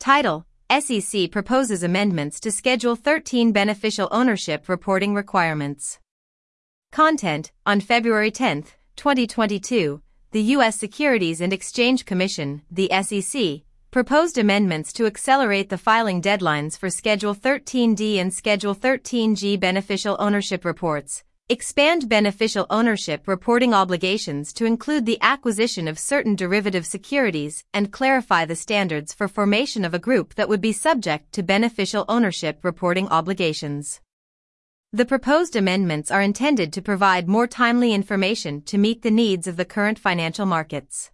Title: SEC proposes amendments to Schedule 13 beneficial ownership reporting requirements. Content: On February 10, 2022, the U.S. Securities and Exchange Commission, the SEC, proposed amendments to accelerate the filing deadlines for Schedule 13D and Schedule 13G beneficial ownership reports, expand beneficial ownership reporting obligations to include the acquisition of certain derivative securities, and clarify the standards for formation of a group that would be subject to beneficial ownership reporting obligations. The proposed amendments are intended to provide more timely information to meet the needs of the current financial markets.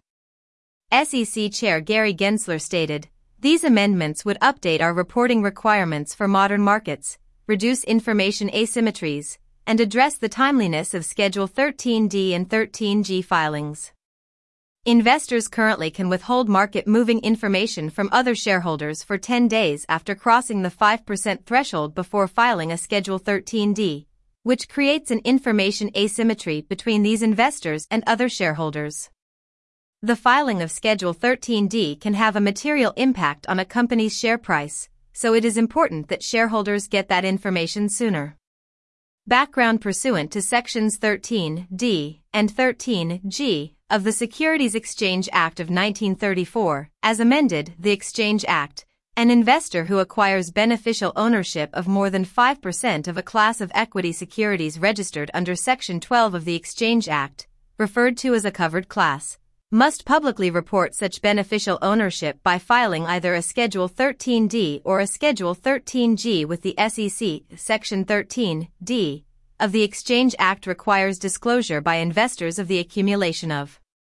SEC Chair Gary Gensler stated, "These amendments would update our reporting requirements for modern markets, reduce information asymmetries, and address the timeliness of Schedule 13D and 13G filings." Investors currently can withhold market-moving information from other shareholders for 10 days after crossing the 5% threshold before filing a Schedule 13D, which creates an information asymmetry between these investors and other shareholders. The filing of Schedule 13D can have a material impact on a company's share price, so it is important that shareholders get that information sooner. Background: pursuant to Sections 13D and 13G of the Securities Exchange Act of 1934, as amended, the Exchange Act, an investor who acquires beneficial ownership of more than 5% of a class of equity securities registered under Section 12 of the Exchange Act, referred to as a covered class, must publicly report such beneficial ownership by filing either a Schedule 13D or a Schedule 13G with the SEC. Section 13D of the Exchange Act requires disclosure by investors of the accumulation of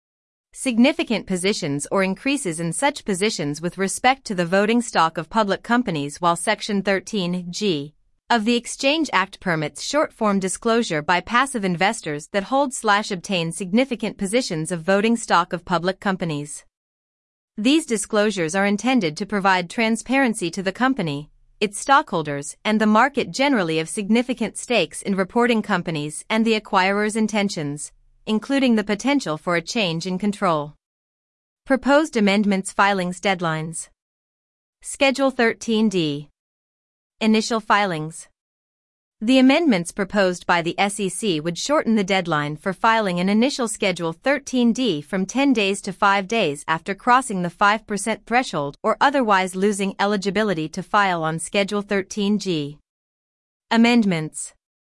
significant positions or increases in such positions with respect to the voting stock of public companies, while Section 13G of the Exchange Act permits short-form disclosure by passive investors that hold/obtain significant positions of voting stock of public companies. These disclosures are intended to provide transparency to the company, its stockholders, and the market generally of significant stakes in reporting companies and the acquirer's intentions, including the potential for a change in control. Proposed amendments. Filings deadlines. Schedule 13D. Initial filings. The amendments proposed by the SEC would shorten the deadline for filing an initial Schedule 13D from 10 days to 5 days after crossing the 5% threshold or otherwise losing eligibility to file on Schedule 13G. Amendments.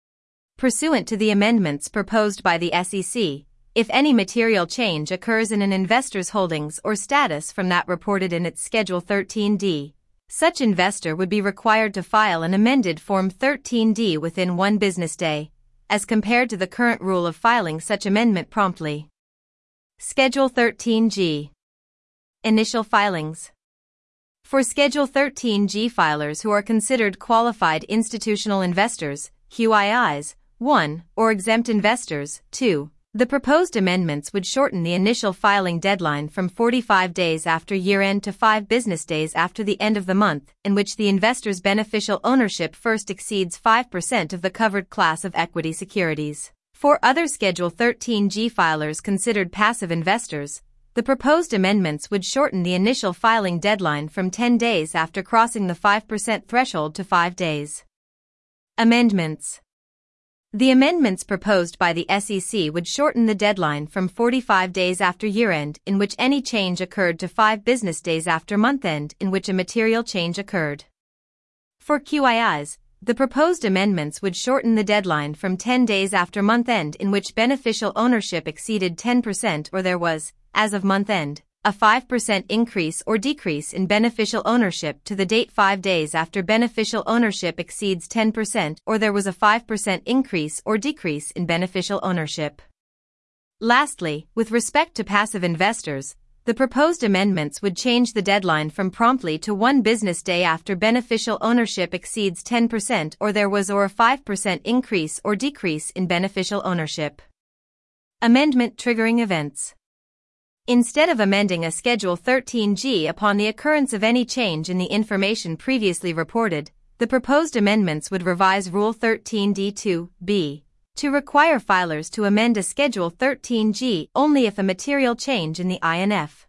Pursuant to the amendments proposed by the SEC, if any material change occurs in an investor's holdings or status from that reported in its Schedule 13D, such investor would be required to file an amended Form 13D within 1 business day, as compared to the current rule of filing such amendment promptly. Schedule 13G. Initial filings. For Schedule 13G filers who are considered qualified institutional investors, QIIs, 1, or exempt investors, 2, the proposed amendments would shorten the initial filing deadline from 45 days after year-end to 5 business days after the end of the month in which the investor's beneficial ownership first exceeds 5% of the covered class of equity securities. For other Schedule 13G filers considered passive investors, the proposed amendments would shorten the initial filing deadline from 10 days after crossing the 5% threshold to 5 days. Amendments. The amendments proposed by the SEC would shorten the deadline from 45 days after year-end in which any change occurred to 5 business days after month-end in which a material change occurred. For QIIs, the proposed amendments would shorten the deadline from 10 days after month-end in which beneficial ownership exceeded 10% or there was, as of month-end, a 5% increase or decrease in beneficial ownership to the date 5 days after beneficial ownership exceeds 10% or there was a 5% increase or decrease in beneficial ownership. Lastly, with respect to passive investors, the proposed amendments would change the deadline from promptly to 1 business day after beneficial ownership exceeds 10% or there was or a 5% increase or decrease in beneficial ownership. Amendment triggering events. Instead of amending a Schedule 13G upon the occurrence of any change in the information previously reported, the proposed amendments would revise Rule 13D-2(b) to require filers to amend a Schedule 13G only if a material change in the INF